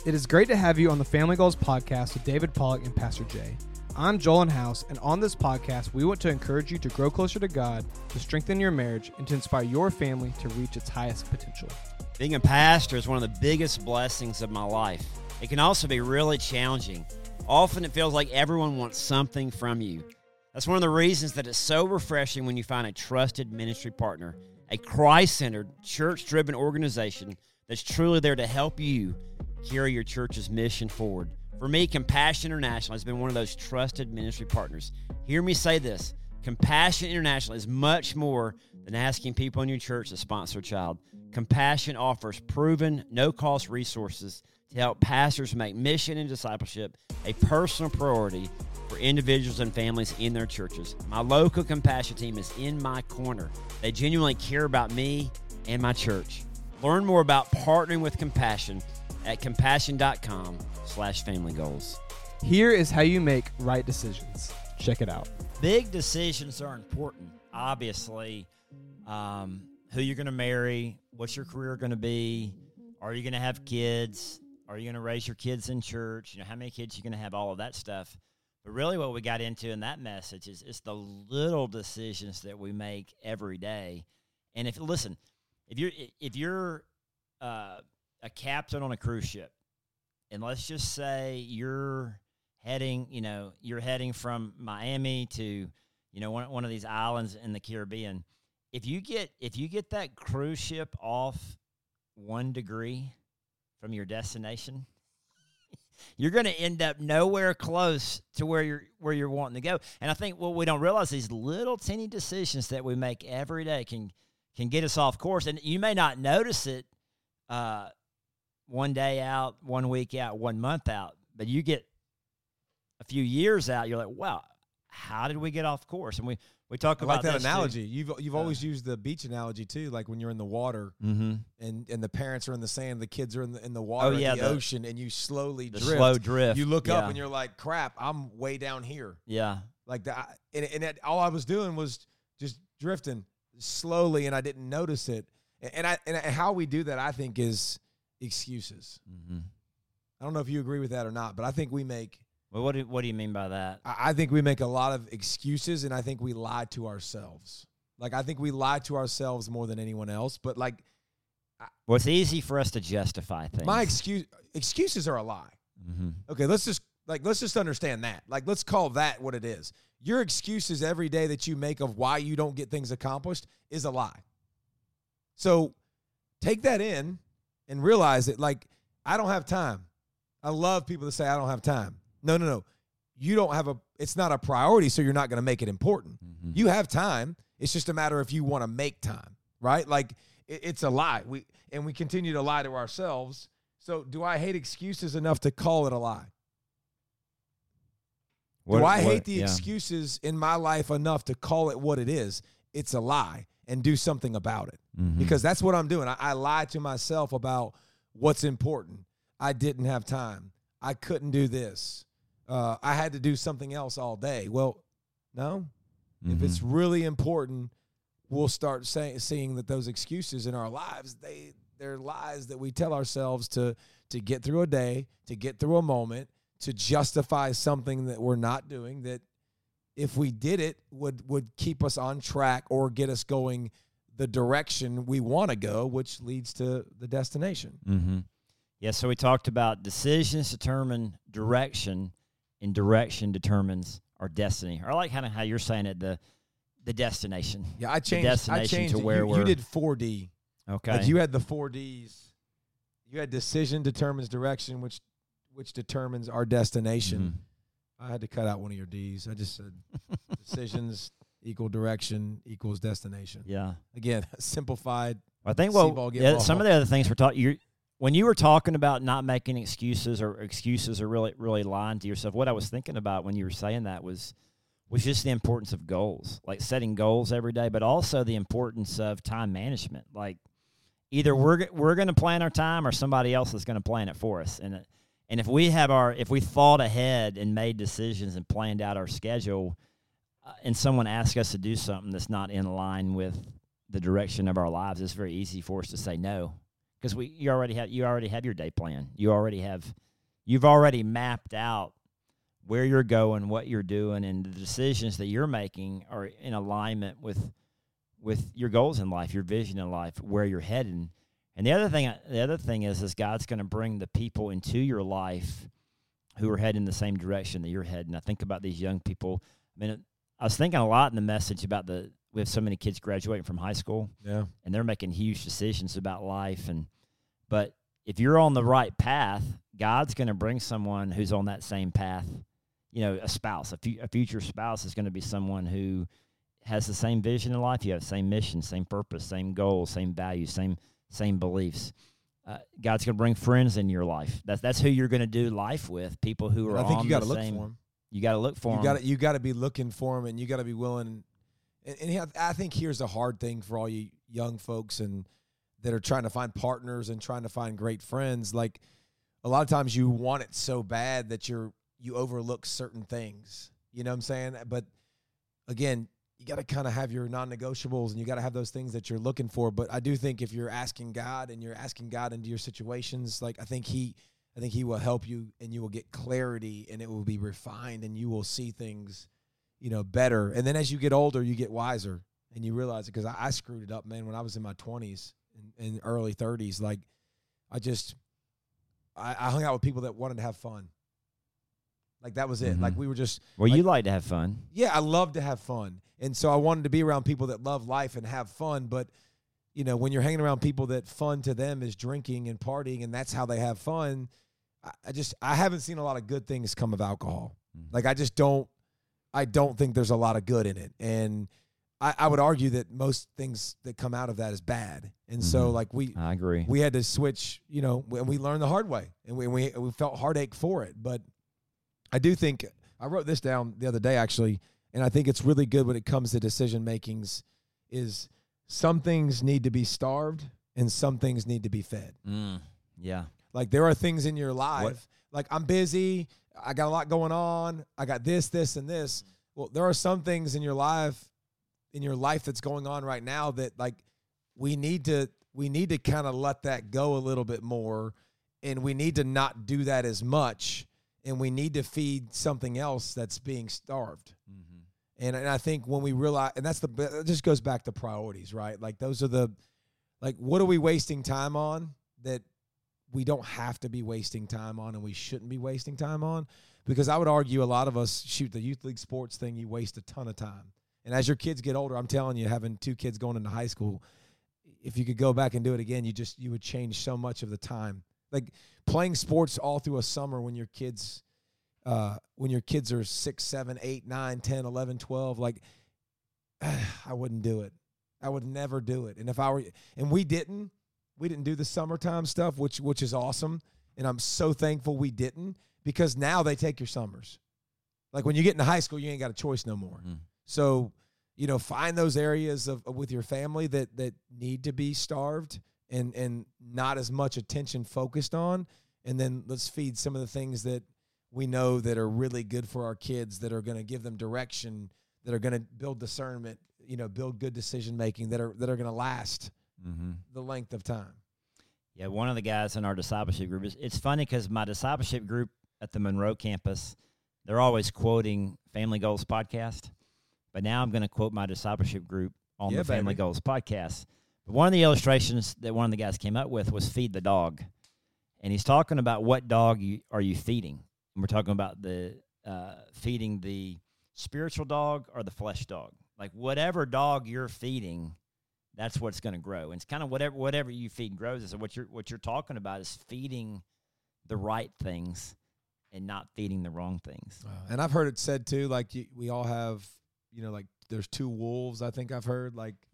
It is great to have you on the Family Goals podcast with David Pollock and Pastor Jay. I'm Joel House, and on this podcast, we want to encourage you to grow closer to God, to strengthen your marriage, and to inspire your family to reach its highest potential. Being a pastor is one of the biggest blessings of my life. It can also be really challenging. Often it feels like everyone wants something from you. That's one of the reasons that it's so refreshing when you find a trusted ministry partner, a Christ-centered, church-driven organization that's truly there to help you carry your church's mission forward. For me, Compassion International has been one of those trusted ministry partners. Hear me say this. Compassion International is much more than asking people in your church to sponsor a child. Compassion offers proven, no-cost resources to help pastors make mission and discipleship a personal priority for individuals and families in their churches. My local Compassion team is in my corner. They genuinely care about me and my church. Learn more about partnering with Compassion at compassion.com/familygoals. Here is how you make right decisions. Check it out. Big decisions are important. Obviously, who you're going to marry, what's your career going to be, are you going to have kids, are you going to raise your kids in church, how many kids you're going to have, all of that stuff. But really what we got into in that message is it's the little decisions that we make every day. And if you're a captain on a cruise ship, and let's just say you're heading from Miami to, one of these islands in the Caribbean. If you get that cruise ship off 1 degree from your destination, you're going to end up nowhere close to where you're wanting to go. And I think what we don't realize, these little teeny decisions that we make every day can get us off course. And you may not notice it 1 day out, 1 week out, 1 month out, but you get a few years out, you're like, wow, how did we get off course? And we talk about that analogy. You've always used the beach analogy too, like when you're in the water and the parents are in the sand, the kids are in the water, the ocean, and you slowly drift. Slow drift. You look up and you're like, crap, I'm way down here. Yeah. Like that, and all I was doing was just drifting slowly, and I didn't notice it. And how we do that, I think, is excuses. Mm-hmm. I don't know if you agree with that or not, but I think we make. Well, what do you mean by that? I think we make a lot of excuses, and I think we lie to ourselves. Like, I think we lie to ourselves more than anyone else. But well, it's easy for us to justify things. My excuses are a lie. Mm-hmm. Okay, let's just understand that. Like, let's call that what it is. Your excuses every day that you make of why you don't get things accomplished is a lie. So take that in and realize that, I don't have time. I love people that say I don't have time. No. You don't have it's not a priority, so you're not going to make it important. Mm-hmm. You have time. It's just a matter if you want to make time, right? It's a lie. We continue to lie to ourselves. So do I hate excuses enough to call it a lie? Do I hate the excuses in my life enough to call it what it is? It's a lie, and do something about it. Mm-hmm. Because that's what I'm doing. I lie to myself about what's important. I didn't have time. I couldn't do this. I had to do something else all day. Well, no. Mm-hmm. If it's really important, we'll start seeing that those excuses in our lives, they're lies that we tell ourselves to get through a day, to get through a moment, to justify something that we're not doing, that if we did it would keep us on track or get us going the direction we want to go, which leads to the destination. Mm-hmm. Yeah, so we talked about decisions determine direction, and direction determines our destiny. Or I like kind of how you're saying it, the destination. Yeah, I changed. The destination to where you did 4D. Okay. Like, you had the 4 Ds. You had decision determines direction, which determines our destination. I had to cut out one of your Ds. I just said decisions equal direction equals destination. Yeah. Again, simplified. I think some of the other things we're talking. When you were talking about not making excuses or really, really lying to yourself, what I was thinking about when you were saying that was just the importance of goals, like setting goals every day, but also the importance of time management. Like, either we're going to plan our time or somebody else is going to plan it for us. And if we thought ahead and made decisions and planned out our schedule, and someone asks us to do something that's not in line with the direction of our lives, it's very easy for us to say no. because you already have your day plan. You've already mapped out where you're going, what you're doing, and the decisions that you're making are in alignment with your goals in life, your vision in life, where you're heading. And the other thing is God's going to bring the people into your life who are heading the same direction that you're heading. I think about these young people. I mean, I was thinking a lot in the message about we have so many kids graduating from high school, Yeah. and they're making huge decisions about life. But if you're on the right path, God's going to bring someone who's on that same path. You know, a spouse, a future spouse is going to be someone who has the same vision in life. You have the same mission, same purpose, same goals, same values, same beliefs. God's going to bring friends in your life. That's who you're going to do life with. People who are. I think on you got to the look same, for them. You got to look for them. You got to be looking for them, and you got to be willing. And I think here's the hard thing for all you young folks and that are trying to find partners and trying to find great friends. Like a lot of times, you want it so bad that you overlook certain things. You know what I'm saying? But again, you got to kind of have your non-negotiables, and you got to have those things that you're looking for. But I do think if you're asking God and you're asking God into your situations, like I think he will help you, and you will get clarity, and it will be refined, and you will see things, better. And then as you get older, you get wiser, and you realize it. Because I screwed it up, man, when I was in my 20s and early 30s. Like I hung out with people that wanted to have fun. Like that was it. Mm-hmm. Like we were just. Well, you like to have fun. Yeah, I love to have fun. And so I wanted to be around people that love life and have fun. But, when you're hanging around people that fun to them is drinking and partying, and that's how they have fun, I haven't seen a lot of good things come of alcohol. Mm-hmm. Like I don't think there's a lot of good in it. And I would argue that most things that come out of that is bad. And so like I agree. We had to switch, and we learned the hard way, and we felt heartache for it. But I do think I wrote this down the other day, actually, and I think it's really good when it comes to decision makings is some things need to be starved and some things need to be fed. Yeah. Like there are things in your life, like I'm busy, I got a lot going on, I got this, and this. Well, there are some things in your life that's going on right now that like we need to kind of let that go a little bit more, and we need to not do that as much. And we need to feed something else that's being starved. Mm-hmm. And I think when we realize, and it just goes back to priorities, right? Like those are what are we wasting time on that we don't have to be wasting time on and we shouldn't be wasting time on? Because I would argue a lot of us shoot the youth league sports thing, you waste a ton of time. And as your kids get older, I'm telling you, having 2 kids going into high school, if you could go back and do it again, you would change so much of the time. Like playing sports all through a summer when your kids are 6, 7, 8, 9, 10, 11, 12, like I wouldn't do it. I would never do it. And if I were, and we didn't do the summertime stuff, which is awesome. And I'm so thankful we didn't, because now they take your summers. Like when you get into high school, you ain't got a choice no more. Mm. So, find those areas with your family that need to be starved and not as much attention focused on. And then let's feed some of the things that we know that are really good for our kids, that are going to give them direction, that are going to build discernment, build good decision-making, that are going to last the length of time. Yeah, one of the guys in our discipleship group, it's funny because my discipleship group at the Monroe campus, they're always quoting Family Goals podcast. But now I'm going to quote my discipleship group on the Family Goals podcast. But one of the illustrations that one of the guys came up with was feed the dog. And he's talking about what dog are you feeding. And we're talking about the feeding the spiritual dog or the flesh dog. Like whatever dog you're feeding, that's what's going to grow. And it's kind of whatever you feed grows. So what you're talking about is feeding the right things and not feeding the wrong things. And I've heard it said too, like we all have, like there's 2 wolves. I think I've heard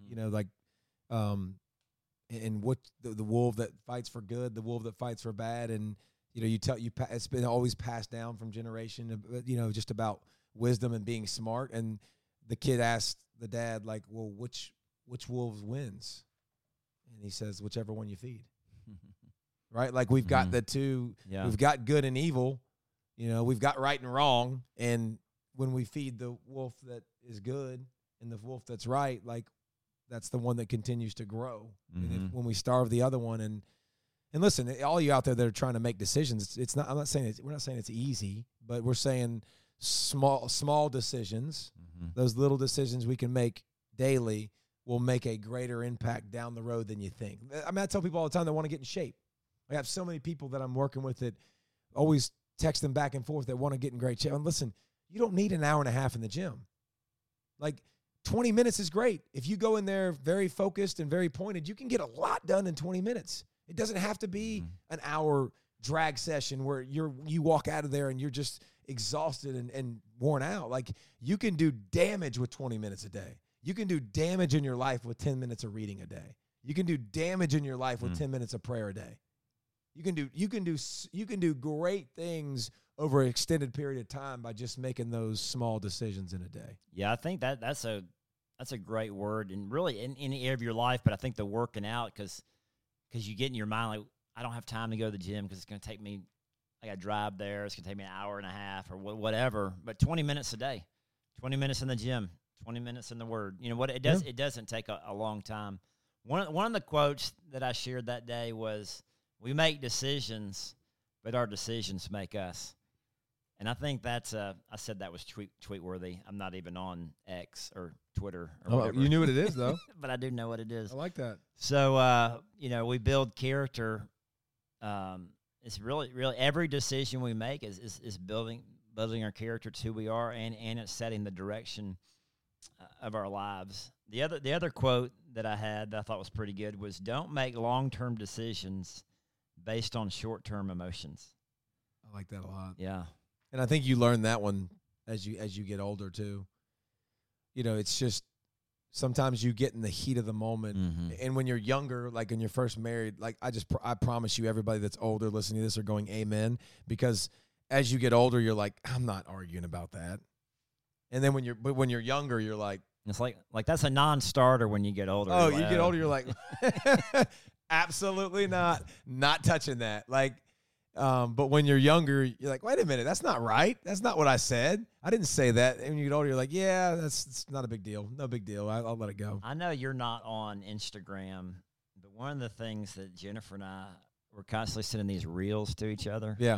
and what the wolf that fights for good, the wolf that fights for bad, and it's been always passed down from generation, just about wisdom and being smart. And the kid asked the dad, like, well, which wolf wins? And he says, whichever one you feed. Right? Like we've got the 2, we've got good and evil, we've got right and wrong. And when we feed the wolf that is good and the wolf that's right, like that's the one that continues to grow. And when we starve the other one, and And listen, all you out there that are trying to make decisions, it's not. I'm not saying we're not saying it's easy, but we're saying small decisions. Mm-hmm. Those little decisions we can make daily will make a greater impact down the road than you think. I mean, I tell people all the time that want to get in shape. I have so many people that I'm working with that always text them back and forth that want to get in great shape. And listen, you don't need an hour and a half in the gym. Like 20 minutes is great. If you go in there very focused and very pointed, you can get a lot done in 20 minutes. It doesn't have to be an hour drag session where you walk out of there and you're just exhausted and worn out. Like, you can do damage with 20 minutes a day. You can do damage in your life with 10 minutes of reading a day. You can do damage in your life with 10 minutes of prayer a day. You can do great things over an extended period of time by just making those small decisions in a day. Yeah, I think that's a great word, and really in any area of your life. But I think the working out, because you get in your mind like, I don't have time to go to the gym because it's going to take me. I got to drive there. It's going to take me an hour and a half or whatever. But 20 minutes a day, 20 minutes in the gym, 20 minutes in the Word. You know what? It doesn't take a long time. One of the quotes that I shared that day was, "We make decisions, but our decisions make us." And I think that's I said that was tweet worthy. I'm not even on X or Twitter or whatever. You knew what it is, though. But I do know what it is. I like that. So, we build character. It's really every decision we make is building our character to who we are, and it's setting the direction of our lives. The other quote that I had that I thought was pretty good was, "Don't make long-term decisions based on short-term emotions." I like that a lot. Yeah. And I think you learn that one as you get older too. It's just sometimes you get in the heat of the moment, and when you're younger, like when you're first married, like I promise you, everybody that's older listening to this are going amen, because as you get older, you're like, I'm not arguing about that. And then when you're younger, you're like, it's like that's a non-starter when you get older. Oh, you get older, you're like, absolutely not touching that. Like. But when you're younger, you're like, wait a minute, that's not right. That's not what I said. I didn't say that. And when you get older, you're like, yeah, it's not a big deal. No big deal. I'll let it go. I know you're not on Instagram, but one of the things that Jennifer and I were constantly sending these reels to each other. Yeah.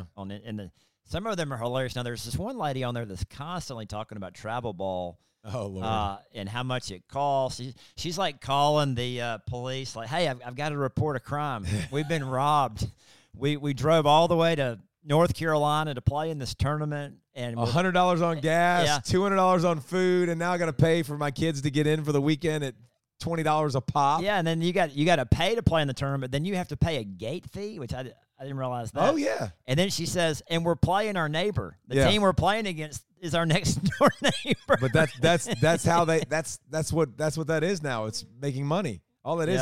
Some of them are hilarious. Now, there's this one lady on there that's constantly talking about Travel Ball. Oh, Lord. And how much it costs. She's like calling the police, like, hey, I've got to report a crime. We've been robbed. We drove all the way to North Carolina to play in this tournament, and $100 on gas, $200 on food, and now I got to pay for my kids to get in for the weekend at $20 a pop. Yeah, and then you got to pay to play in the tournament. Then you have to pay a gate fee, which I didn't realize that. Oh yeah. And then she says, and we're playing our neighbor. The team we're playing against is our next door neighbor. But that's how that's what that is now. It's making money. All that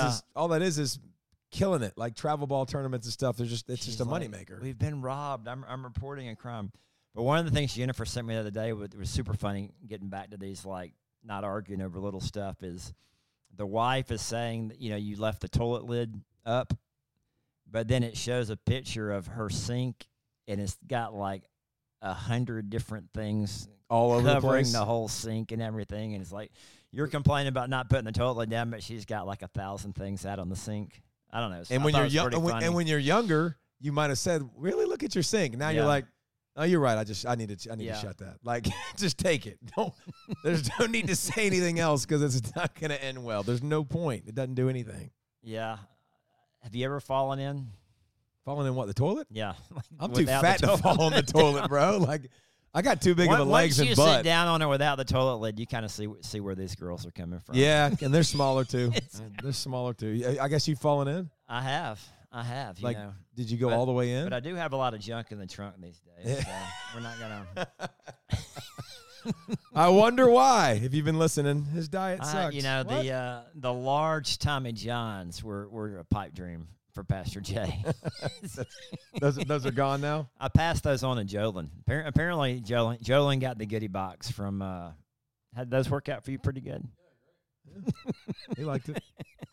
is killing it, like Travel Ball tournaments and stuff. It's just a moneymaker. We've been robbed. I'm reporting a crime. But one of the things Jennifer sent me the other day, it was super funny, getting back to these, like, not arguing over little stuff, is the wife is saying that, you left the toilet lid up, but then it shows a picture of her sink, and it's got like 100 different things all over covering the whole sink and everything. And it's like, you're complaining about not putting the toilet lid down, but she's got like 1,000 things out on the sink. I don't know. And when you're young, when you're younger, you might have said, "Really, look at your sink." Now you're like, "Oh, you're right. I need to shut that. Like, just take it. There's no need to say anything else because it's not going to end well. There's no point. It doesn't do anything." Yeah. Have you ever fallen in? Fallen in what? The toilet? Yeah. I'm too fat to fall in the toilet, bro. Like, I got too big of a legs and butt. Once you sit down on it without the toilet lid, you kind of see where these girls are coming from. Yeah, and they're smaller too. They're smaller too. I guess you've fallen in? I have. Like, did you go all the way in? But I do have a lot of junk in the trunk these days. So we're not going to. I wonder why. If you've been listening, his diet sucks. The large Tommy Johns were a pipe dream for Pastor Jay. those are gone now? I passed those on to Jolin. Apparently, Jolin got the goodie box from had those work out for you pretty good? Yeah. He liked it.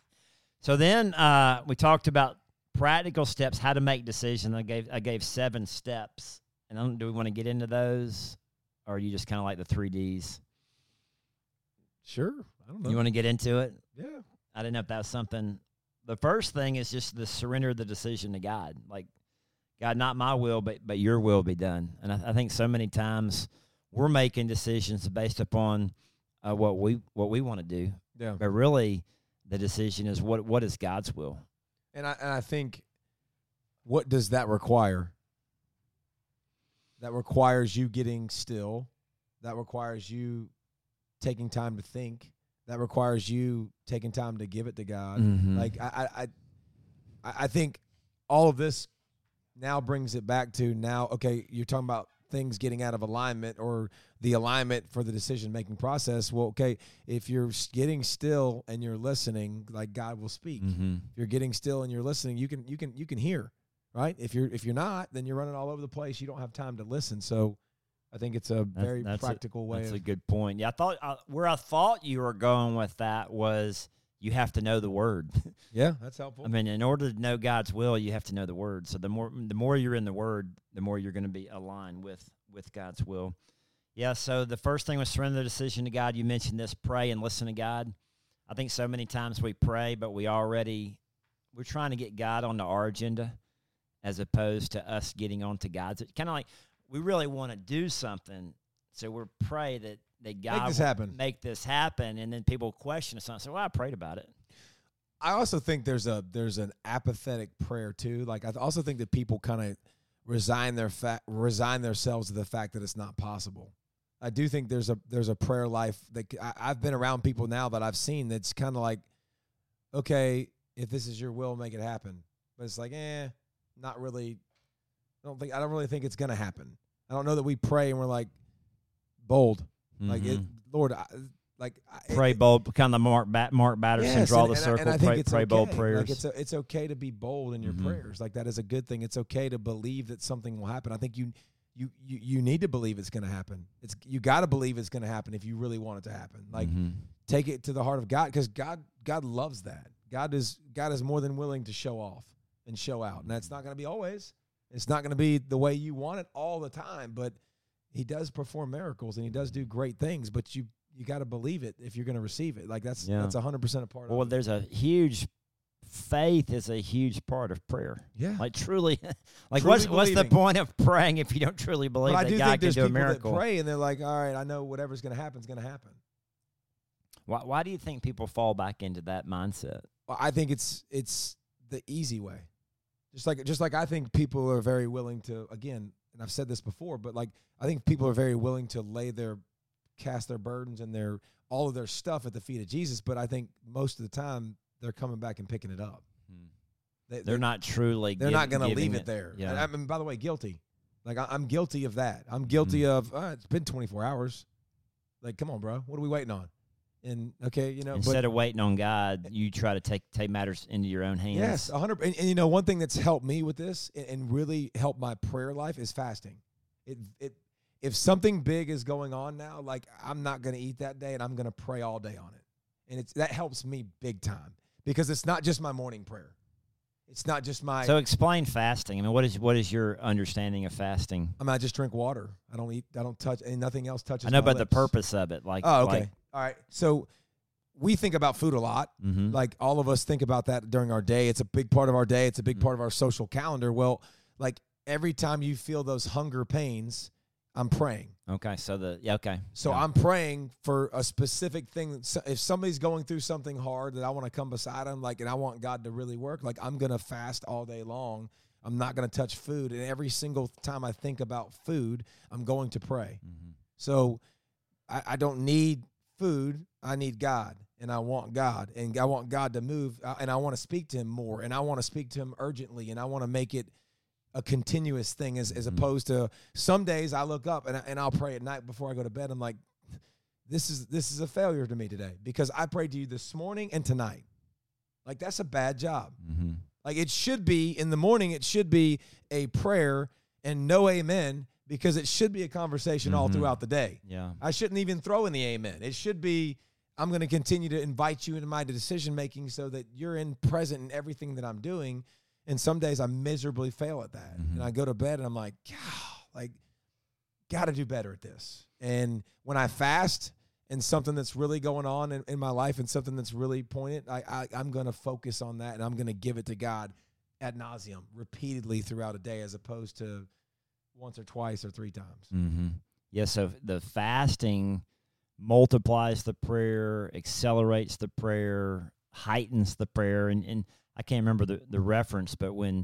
So then we talked about practical steps, how to make decisions. I gave 7 steps. And do we want to get into those, or are you just kind of like the 3 Ds? Sure. I don't know. You want to get into it? Yeah. I didn't know if that was something the first thing is just to surrender the decision to God. Like, God, not my will, but your will be done. And I think so many times we're making decisions based upon what we want to do. Yeah. But really, the decision is what is God's will. And I think, what does that require? That requires you getting still. That requires you taking time to think. That requires you taking time to give it to God. Mhm. Like I think all of this now brings it back to now. Okay, you're talking about things getting out of alignment or the alignment for the decision-making process. Well, okay, if you're getting still and you're listening, like, God will speak. Mm-hmm. If you're getting still and you're listening, you can hear, right? If you're not, then you're running all over the place. You don't have time to listen. So I think it's a very practical way. That's a good point. Yeah, I thought where I thought you were going with that was you have to know the Word. Yeah, that's helpful. I mean, in order to know God's will, you have to know the Word. So the more you're in the Word, the more you're going to be aligned with God's will. Yeah, so the first thing was surrender the decision to God. You mentioned this, pray and listen to God. I think so many times we pray, but we're trying to get God onto our agenda as opposed to us getting onto God's. It's kind of like we really want to do something, so we're pray that God make this happen, and then people question us and say, well, I prayed about it. I also think there's an apathetic prayer too. Like, I also think that people kind of resign themselves to the fact that it's not possible. I do think there's a prayer life that I've been around people now that I've seen that's kind of like, okay, if this is your will, make it happen. But it's like, not really. I don't really think it's gonna happen. I don't know that we pray and we're like bold, like Lord, pray bold, kind of Mark Batterson, draw the circle, and I think pray bold prayers. Like it's okay to be bold in your prayers. Like, that is a good thing. It's okay to believe that something will happen. I think you need to believe it's going to happen. You got to believe it's going to happen if you really want it to happen. Like, take it to the heart of God, because God loves that. God is more than willing to show off and show out, and that's not going to be always. It's not going to be the way you want it all the time, but He does perform miracles and He does do great things. But you got to believe it if you're going to receive it. Like, that's 100% a part of it. Well, there's a huge faith is a huge part of prayer. Yeah. Like, truly, like, what's the point of praying if you don't truly believe that God can do a miracle? That pray and they're like, all right, I know whatever's going to happen is going to happen. Why do you think people fall back into that mindset? Well, I think it's the easy way. Just like I think people are very willing to, again, and I've said this before, but like, I think people are very willing to cast their burdens and all of their stuff at the feet of Jesus. But I think most of the time they're coming back and picking it up. They're not truly. They're not going to leave it there. Yeah. I mean, by the way, guilty. Like, I'm guilty of that. I'm guilty of. It's been 24 hours. Like, come on, bro. What are we waiting on? And okay, instead of waiting on God, you try to take matters into your own hands. Yes, 100%. And one thing that's helped me with this and really helped my prayer life is fasting. If something big is going on now, like, I'm not going to eat that day, and I'm going to pray all day on it, and that helps me big time, because it's not just my morning prayer. It's not just my. So explain fasting. I mean, what is your understanding of fasting? I mean, I just drink water. I don't eat. I don't touch, and nothing else touches. I know, my but lips. the purpose of it, like. Oh, okay. Like, all right. So we think about food a lot. Mm-hmm. Like, all of us think about that during our day. It's a big part of our day. It's a big part of our social calendar. Well, like, every time you feel those hunger pains, I'm praying. Okay. So I'm praying for a specific thing. If somebody's going through something hard that I want to come beside them, like, and I want God to really work, like, I'm going to fast all day long. I'm not going to touch food. And every single time I think about food, I'm going to pray. Mm-hmm. So I don't need food. I need God, and I want God, and I want God to move, and I want to speak to Him more, and I want to speak to Him urgently, and I want to make it a continuous thing as opposed to some days I look up and I'll pray at night before I go to bed. I'm like, this is a failure to me today, because I prayed to you this morning and tonight. Like, that's a bad job. Mm-hmm. Like, it should be in the morning, it should be a prayer and no amen, because it should be a conversation all throughout the day. Yeah. I shouldn't even throw in the amen. It should be, I'm going to continue to invite you into my decision making so that you're present in everything that I'm doing. And some days I miserably fail at that. And I go to bed and I'm like, got to do better at this. And when I fast and something that's really going on in my life and something that's really poignant, I'm going to focus on that, and I'm going to give it to God ad nauseum, repeatedly throughout a day, as opposed to once or twice or 3 times. Mm-hmm. Yeah, so the fasting multiplies the prayer, accelerates the prayer, heightens the prayer. And I can't remember the reference, but when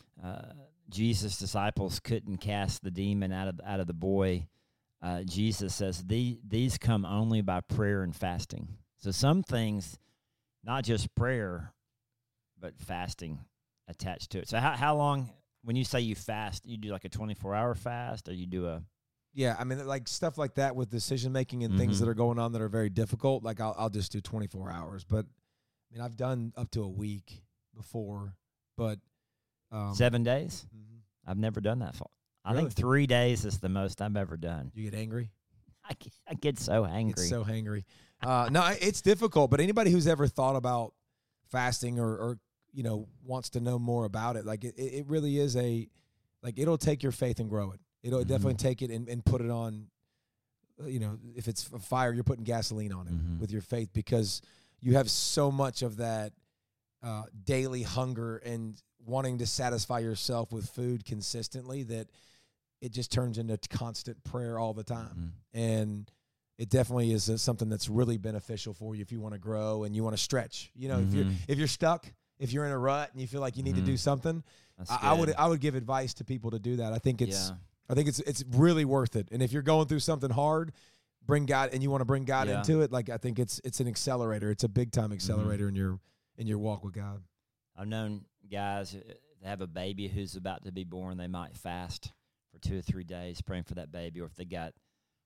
Jesus' disciples couldn't cast the demon out of the boy, Jesus says, these come only by prayer and fasting. So some things, not just prayer, but fasting attached to it. So how long, when you say you fast, you do like a 24-hour fast, or you do a... Yeah, I mean, like stuff like that with decision-making and things that are going on that are very difficult, like I'll just do 24 hours. But, I mean, I've done up to a week before, but... 7 days? Mhm. I've never done that far. I Really? think 3 days is the most I've ever done. You get angry? I get so angry. It's so hangry. No, it's difficult, but anybody who's ever thought about fasting or wants to know more about it, like it really is it'll take your faith and grow it. It'll definitely take it and put it on, if it's a fire, you're putting gasoline on it with your faith, because you have so much of that daily hunger and wanting to satisfy yourself with food consistently that it just turns into constant prayer all the time. And it definitely is something that's really beneficial for you if you want to grow and you want to stretch. If you're stuck, if you're in a rut and you feel like you need to do something, I would give advice to people to do that. I think it's really worth it. And if you're going through something hard, bring God, and you want to bring God into it, like I think it's an accelerator. It's a big time accelerator in your walk with God. I've known guys that have a baby who's about to be born, they might fast for 2 or 3 days praying for that baby, or if they got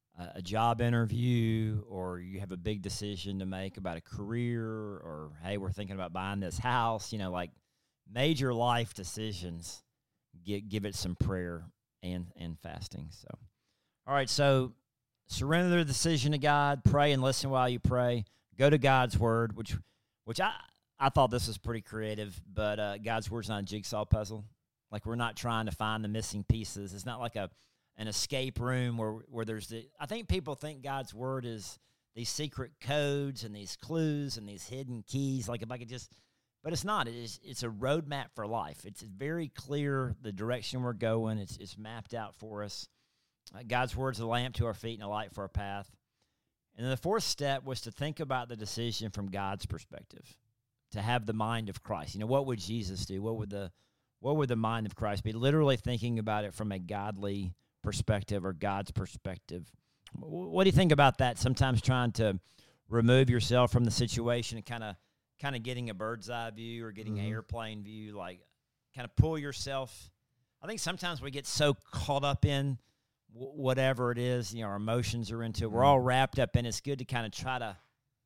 a job interview, or you have a big decision to make about a career, or, hey, we're thinking about buying this house, like major life decisions, give it some prayer and fasting. So, all right, so surrender the decision to God, pray and listen while you pray, go to God's word, which I thought this was pretty creative, but God's word's not a jigsaw puzzle. Like, we're not trying to find the missing pieces. It's not like an escape room where there's I think people think God's word is these secret codes and these clues and these hidden keys. Like, if I could just, but it's not. It's a roadmap for life. It's very clear the direction we're going. It's mapped out for us. God's word's a lamp to our feet and a light for our path. And then the 4th step was to think about the decision from God's perspective, to have the mind of Christ. What would Jesus do? What would the mind of Christ be? Literally thinking about it from a godly perspective, or God's perspective. What do you think about that? Sometimes trying to remove yourself from the situation and kind of getting a bird's eye view, or getting an airplane view, like kind of pull yourself. I think sometimes we get so caught up in whatever it is, our emotions are into. We're all wrapped up in it. It's good to kind of try to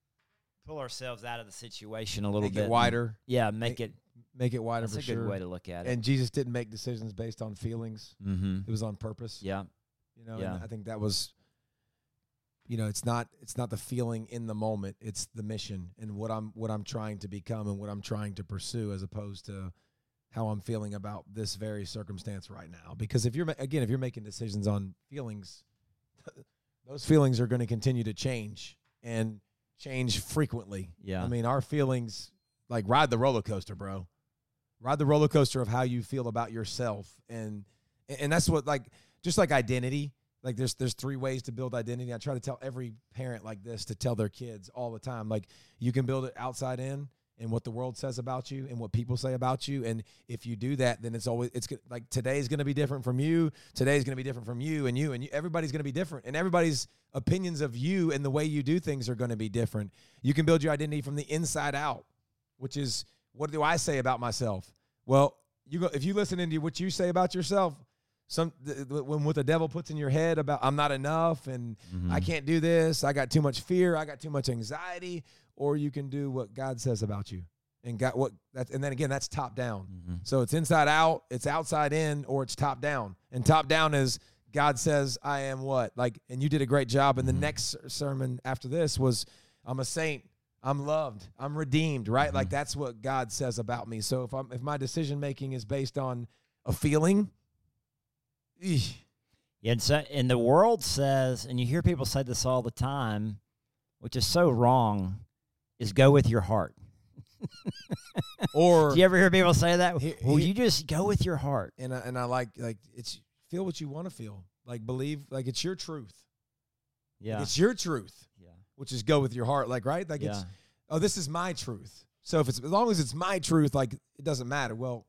pull ourselves out of the situation a little bit. Make it wider. Make it wider. That's for sure. a good way to look at it. And Jesus didn't make decisions based on feelings. It was on purpose. Yeah. And I think that was, it's not the feeling in the moment. It's the mission and what I'm trying to become and what I'm trying to pursue, as opposed to how I'm feeling about this very circumstance right now. Because if you're making decisions on feelings, those feelings are going to continue to change and change frequently. Yeah. I mean, our feelings, like, ride the roller coaster, bro. Ride the roller coaster of how you feel about yourself. And that's what, like, just like identity, like there's 3 ways to build identity. I try to tell every parent like this to tell their kids all the time. Like, you can build it outside in, and what the world says about you and what people say about you. And if you do that, then it's like, today's going to be different from you. Today's going to be different from you and you. Everybody's going to be different. And everybody's opinions of you and the way you do things are going to be different. You can build your identity from the inside out, which is, what do I say about myself? Well, if you listen into what you say about yourself, when what the devil puts in your head about, I'm not enough and I can't do this, I got too much fear, I got too much anxiety, or you can do what God says about you. And then again, that's top down. So it's inside out, it's outside in, or it's top down. And top down is, God says I am what? Like, and you did a great job. And the next sermon after this was, I'm a saint, I'm loved, I'm redeemed, right? Like, that's what God says about me. So if my decision making is based on a feeling, yeah, and the world says, and you hear people say this all the time, which is so wrong, is go with your heart. Or Do you ever hear people say that? Well, he- you just go with your heart. and I like it's feel what you want to feel. Like believe like it's your truth. Yeah. Like it's your truth, Yeah. which is go with your heart. Like right, like Yeah. it's this is my truth. So if it's as long as it's my truth, like it doesn't matter. Well,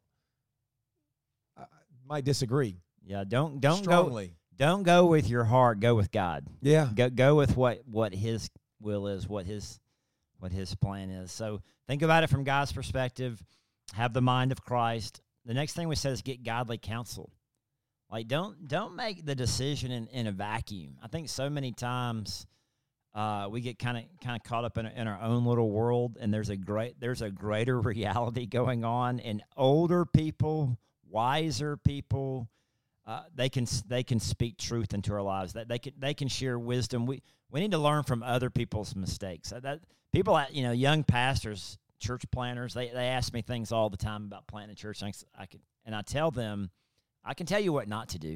I might disagree Yeah. Don't go. strongly. Don't go with your heart. Go with God. Yeah, Go with what His will is, what His plan is. So think about it from God's perspective. Have the mind of Christ. The next thing we said is get godly counsel. Like don't make the decision in a vacuum. I think so many times we get kind of caught up in our own little world, and there's a greater reality going on. And older people, wiser people, they can speak truth into our lives. That they can share wisdom. We need to learn from other people's mistakes. That people, young pastors, church planners, they ask me things all the time about planting a church. And I tell them, I can tell you what not to do.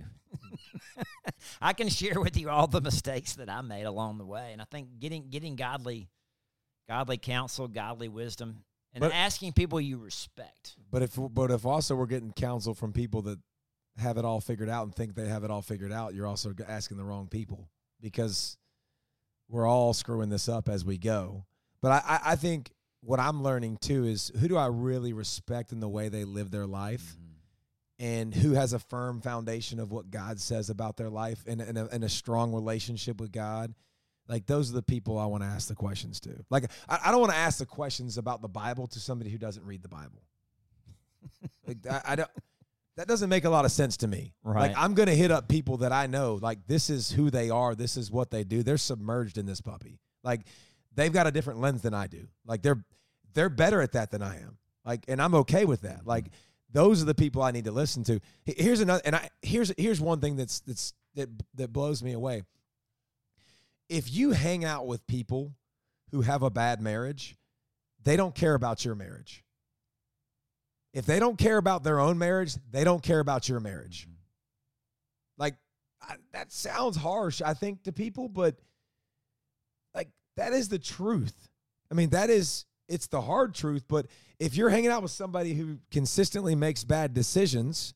I can share with you all the mistakes that I made along the way. And I think getting godly counsel, godly wisdom, and asking people you respect. but if also we're getting counsel from people that have it all figured out and think they have it all figured out, you're also asking the wrong people, because we're all screwing this up as we go. But I think what I'm learning too is, who do I really respect in the way they live their life? And who has a firm foundation of what God says about their life and a strong relationship with God. Like, those are the people I want to ask the questions to. Like, I don't want to ask the questions about the Bible to somebody who doesn't read the Bible. Like, I don't. That doesn't make a lot of sense to me. Right. Like, I'm going to hit up people that I know. Like, this is who they are. This is what they do. They're submerged in this puppy. Like, they've got a different lens than I do. Like, they're better at that than I am. Like, and I'm okay with that. Like, those are the people I need to listen to. Here's another, and here's one thing that blows me away. If you hang out with people who have a bad marriage, they don't care about your marriage. If they don't care about their own marriage, they don't care about your marriage. Like, that sounds harsh, I think, to people, but like, that is the truth. I mean, it's the hard truth, but if you're hanging out with somebody who consistently makes bad decisions,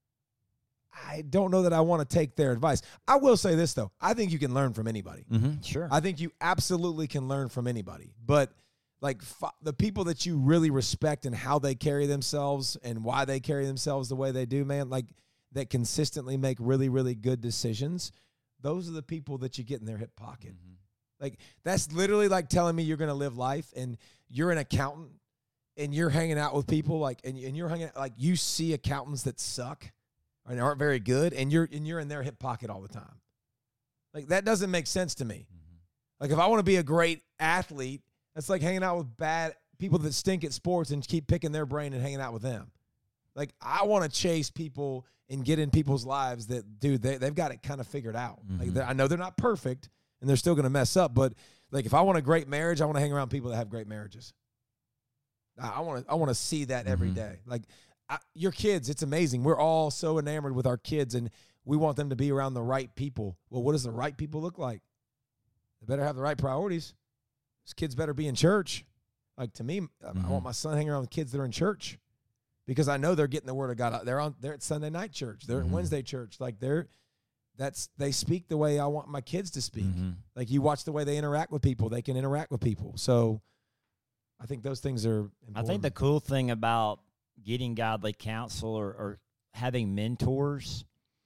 I don't know that I want to take their advice. I will say this, though. I think you can learn from anybody. Mm-hmm. Sure. I think you absolutely can learn from anybody. But, like, the people that you really respect and how they carry themselves and why they carry themselves the way they do, man, like, that consistently make really, really good decisions, those are the people that you get in their hip pocket. Mm-hmm. Like, that's literally like telling me you're going to live life and you're an accountant and you're hanging out with people like, and you're hanging out, like, you see accountants that suck and aren't very good, and you're in their hip pocket all the time. Like, that doesn't make sense to me. Like, if I want to be a great athlete, that's like hanging out with bad people that stink at sports and keep picking their brain and hanging out with them. Like, I want to chase people and get in people's lives that, dude, they've got it kind of figured out. Mm-hmm. Like, I know they're not perfect and they're still going to mess up, but like, if I want a great marriage, I want to hang around people that have great marriages. I want to see that every day. Like, your kids, it's amazing. We're all so enamored with our kids, and we want them to be around the right people. Well, what does the right people look like? They better have the right priorities. These kids better be in church. Like, to me, I want my son hanging around with kids that are in church, because I know they're getting the word of God. They're at Sunday night church. They're at Wednesday church. Like, they speak the way I want my kids to speak. Like, you watch the way they interact with people. They can interact with people. So I think those things are important. I think the cool thing about getting godly counsel or having mentors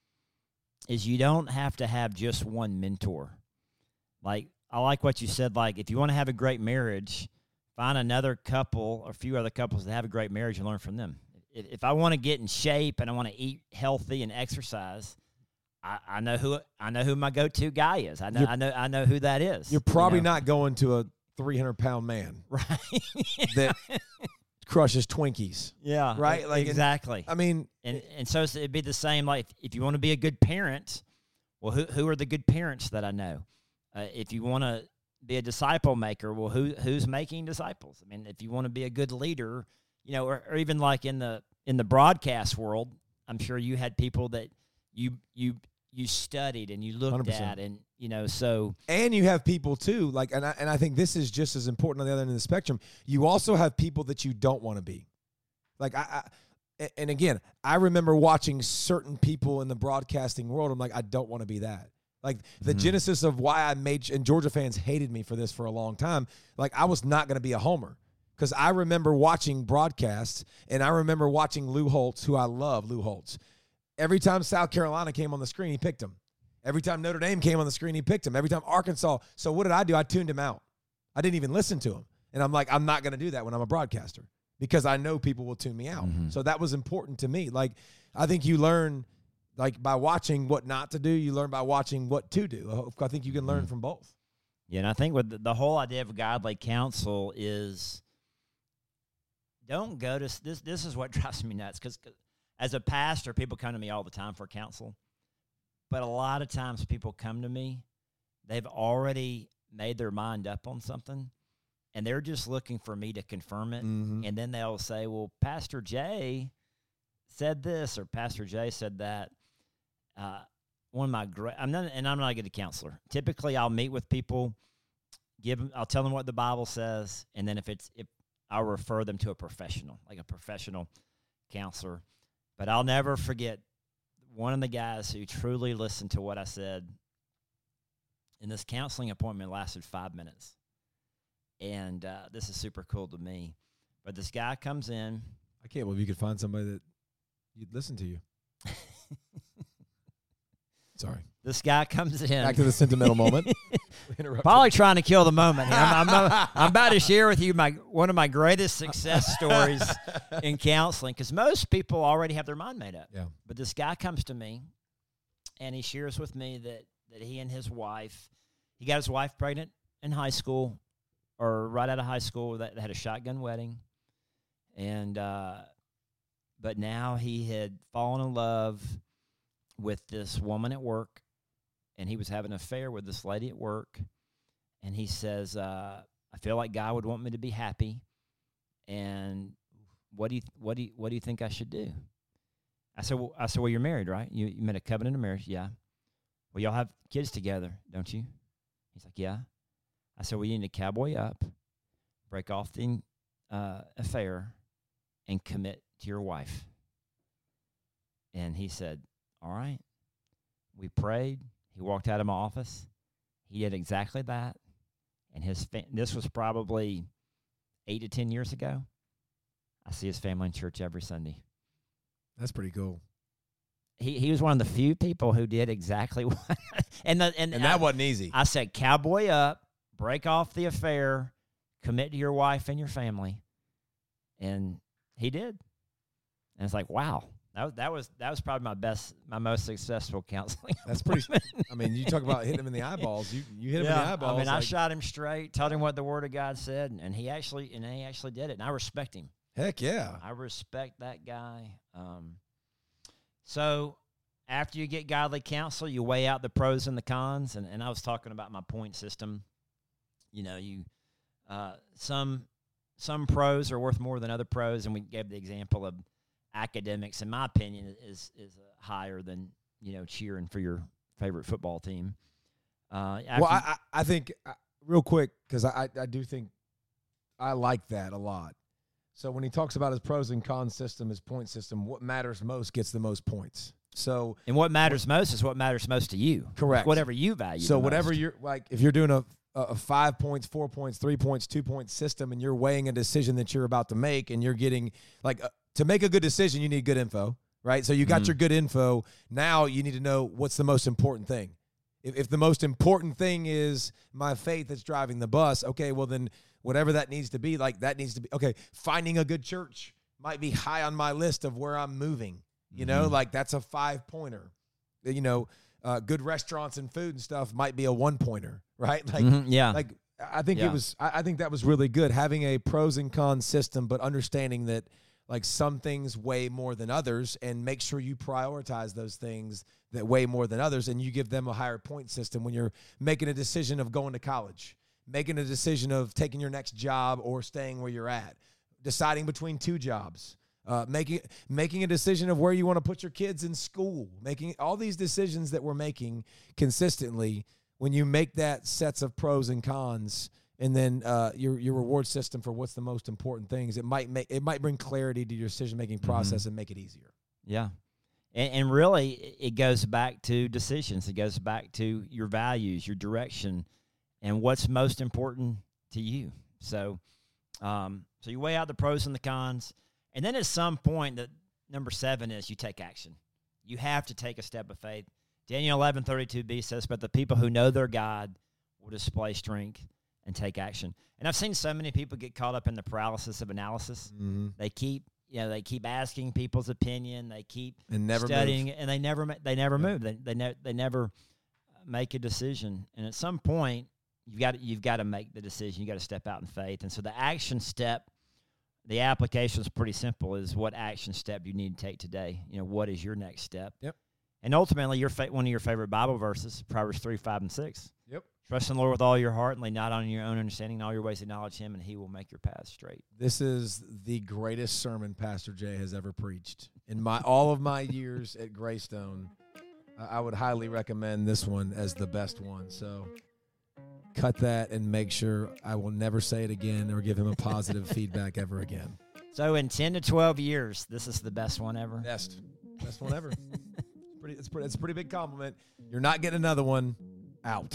is you don't have to have just one mentor. Like, I like what you said. Like, if you want to have a great marriage, find another couple or a few other couples that have a great marriage and learn from them. If I want to get in shape and I want to eat healthy and exercise, I know who my go-to guy is. I know who that is. You're probably not going to a 300-pound man, right that crushes Twinkies. Yeah, right. Like, exactly. I mean, and so it'd be the same. Like, if you want to be a good parent, well, who are the good parents that I know? If you want to be a disciple maker, well, who's making disciples? I mean, if you want to be a good leader, or even like in the broadcast world, I'm sure you had people that you you studied and you looked 100%. at, and so And you have people too, like, and I think this is just as important on the other end of the spectrum. You also have people that you don't want to be. Like and again, I remember watching certain people in the broadcasting world. I'm like, I don't want to be that. Like the genesis of why I made, and Georgia fans hated me for this for a long time. Like I was not going to be a homer. Because I remember watching broadcasts, and I remember watching Lou Holtz, who I love, Lou Holtz. Every time South Carolina came on the screen, he picked him. Every time Notre Dame came on the screen, he picked him. Every time Arkansas. So what did I do? I tuned him out. I didn't even listen to him. And I'm like, I'm not going to do that when I'm a broadcaster because I know people will tune me out. So that was important to me. Like, I think you learn, like, by watching what not to do. You learn by watching what to do. I think you can learn from both. Yeah, and I think with the whole idea of godly counsel is don't go to this. This is what drives me nuts because as a pastor, people come to me all the time for counsel. But a lot of times people come to me, they've already made their mind up on something, and they're just looking for me to confirm it. And then they'll say, well, Pastor Jay said this or Pastor Jay said that. One of my great, I'm not a good counselor. Typically, I'll meet with people, I'll tell them what the Bible says, and then if I'll refer them to a professional, like a professional counselor. But I'll never forget one of the guys who truly listened to what I said. And this counseling appointment lasted 5 minutes. And this is super cool to me. But this guy comes in. I can't believe you could find somebody that you'd listen to you. Sorry. This guy comes in. Back to the sentimental moment. Probably trying to kill the moment here. I'm about to share with you one of my greatest success stories in counseling because most people already have their mind made up. Yeah. But this guy comes to me, and he shares with me that he and his wife, he got his wife pregnant in high school or right out of high school. That had a shotgun wedding. And but now he had fallen in love with this woman at work, and he was having an affair with this lady at work. And he says, I feel like God would want me to be happy. And what do you think I should do? I said, well, you're married, right? You made a covenant of marriage. Yeah. Well, y'all have kids together, don't you? He's like, yeah. I said, well, you need to cowboy up, break off the affair, and commit to your wife. And he said, all right. We prayed. He walked out of my office. He did exactly that. And this was probably 8 to 10 years ago. I see his family in church every Sunday. That's pretty cool. He was one of the few people who did exactly what. and that wasn't easy. I said, cowboy up, break off the affair, commit to your wife and your family. And he did. And it's like, wow. That was probably my most successful counseling. That's pretty. I mean, you talk about hitting him in the eyeballs. You hit him in the eyeballs. I mean, I shot him straight, told him what the Word of God said, and he actually did it. And I respect him. Heck yeah, I respect that guy. So after you get godly counsel, you weigh out the pros and the cons. And I was talking about my point system. You know, some pros are worth more than other pros, and we gave the example of academics, in my opinion, is higher than, cheering for your favorite football team. I think, real quick, because I do think I like that a lot. So when he talks about his pros and cons system, his point system, what matters most gets the most points. So, and what matters most is what matters most to you. Correct. It's whatever you value. So whatever you're like, if you're doing a 5 points, 4 points, 3 points, 2 point system, and you're weighing a decision that you're about to make, and you're getting to make a good decision, you need good info, right? So you got your good info. Now you need to know what's the most important thing. If the most important thing is my faith that's driving the bus, okay, well then whatever that needs to be, that needs to be, okay, finding a good church might be high on my list of where I'm moving. That's a 5-pointer. Good restaurants and food and stuff might be a 1-pointer, right? I think I think that was really good, having a pros and cons system, but understanding that some things weigh more than others, and make sure you prioritize those things that weigh more than others, and you give them a higher point system when you're making a decision of going to college, making a decision of taking your next job or staying where you're at, deciding between 2 jobs. Making a decision of where you want to put your kids in school, making all these decisions that we're making consistently. When you make that sets of pros and cons, and then your reward system for what's the most important things, it might bring clarity to your decision making process and make it easier. Yeah. And really, it goes back to decisions. It goes back to your values, your direction, and what's most important to you. So you weigh out the pros and the cons, and then at some point, number 7 is you take action. You have to take a step of faith. Daniel 11:32b says, "But the people who know their God will display strength and take action." And I've seen so many people get caught up in the paralysis of analysis. Mm-hmm. They keep asking people's opinion. They keep And never studying, move. and they never move. They never make a decision. And at some point, you've got to make the decision. You got to step out in faith. And so the action step, the application is pretty simple. Is what action step do you need to take today? What is your next step? Yep. And ultimately, one of your favorite Bible verses, Proverbs 3, 5, and 6. Yep. Trust in the Lord with all your heart and lean not on your own understanding. In all your ways acknowledge Him, and He will make your path straight. This is the greatest sermon Pastor Jay has ever preached. In all of my years at Greystone, I would highly recommend this one as the best one. So cut that and make sure I will never say it again or give him a positive feedback ever again. So in 10 to 12 years, this is the best one ever? Best one ever. It's a pretty big compliment. You're not getting another one. Out.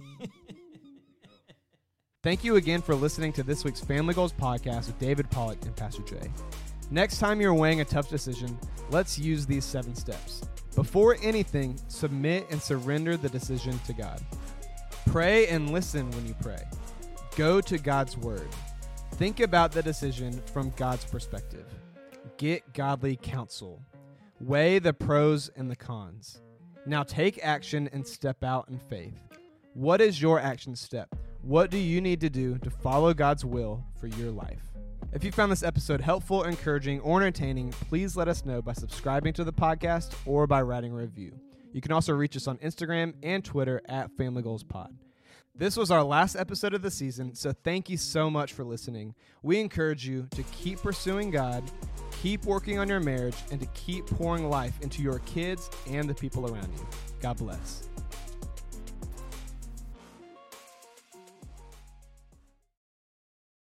Thank you again for listening to this week's Family Goals podcast with David Pollock and Pastor Jay. Next time you're weighing a tough decision, let's use these 7 steps. Before anything, submit and surrender the decision to God. Pray and listen when you pray. Go to God's word. Think about the decision from God's perspective. Get godly counsel. Weigh the pros and the cons. Now take action and step out in faith. What is your action step? What do you need to do to follow God's will for your life? If you found this episode helpful, encouraging, or entertaining, please let us know by subscribing to the podcast or by writing a review. You can also reach us on Instagram and Twitter at Family Goals Pod. This was our last episode of the season, so thank you so much for listening. We encourage you to keep pursuing God, keep working on your marriage, and to keep pouring life into your kids and the people around you. God bless.